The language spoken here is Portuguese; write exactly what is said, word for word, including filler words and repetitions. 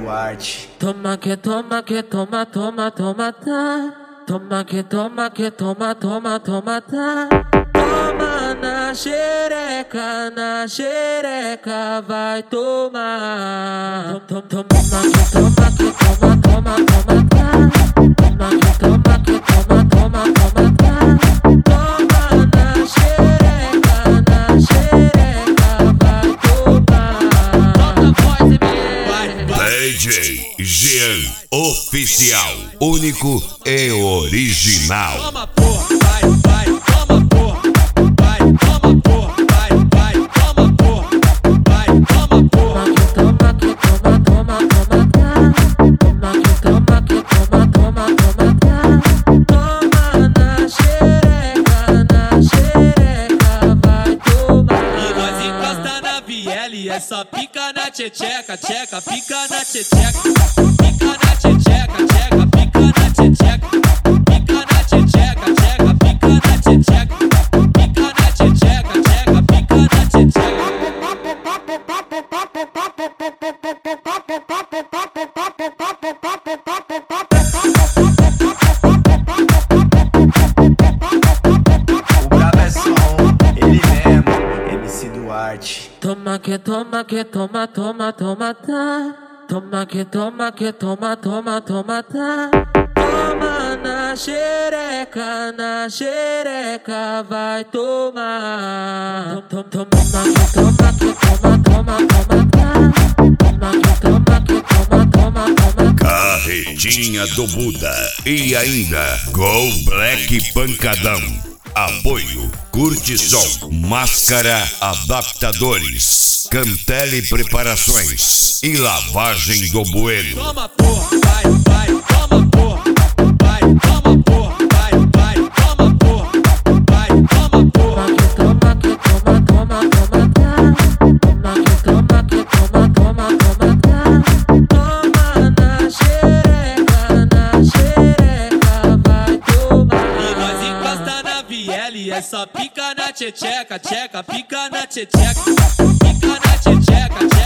Duarte. Toma que toma que toma, toma, toma, tá. Toma que toma que toma, toma, toma, tá. Toma na xereca, na xereca vai tomar. Toma, toma que toma que toma, toma, toma, tá. Toma que toma que toma, toma, toma, tá. Toma na xereca, na xereca vai tomar. Solta a voz e D J Jean Oficial, único e original. Toma porra, vai, vai, toma porra, vai, toma porra, vai, vai, toma porra, vai, toma porra. Toma que toma, toma, toma, tá. Toma que toma, que toma, toma, toma, tá. Toma na xereca, na xereca vai tomar. E nós encosta na viela, é só pica na tcheca, tcheca, pica na tcheca, pica na tcheca, tcheca, pica na tcheca, pica na tcheca, tcheca, pica na tcheca, pica na tcheca, tcheca, pica na tcheca. O cabeção, ele mesmo, M C Duarte. Toma que toma, que toma, toma, toma, tá. Toma que toma, que toma, toma, toma, tá. Toma na xereca, na xereca vai tomar. Toma, toma que toma, que toma, toma, toma, tá. Toma que toma, que toma, toma, toma, tá. Carretinha do Buda e ainda Go Black Pancadão. Apoio Curte Som, Máscara Adaptadores, Cantele Preparações e Lavagem do Bueno. Toma porra, vai, vai, toma porra, vai, toma porra, vai, vai, toma porra, vai, toma porra. Toma que toma, toma, toma, tá. Toma que toma, que toma, toma, toma, tá. Toma na xereca, na xereca vai tomar. E nós encosta na viela, é só pica na tcheca, tcheca, pica na tcheca, pica na tcheca, tcheca.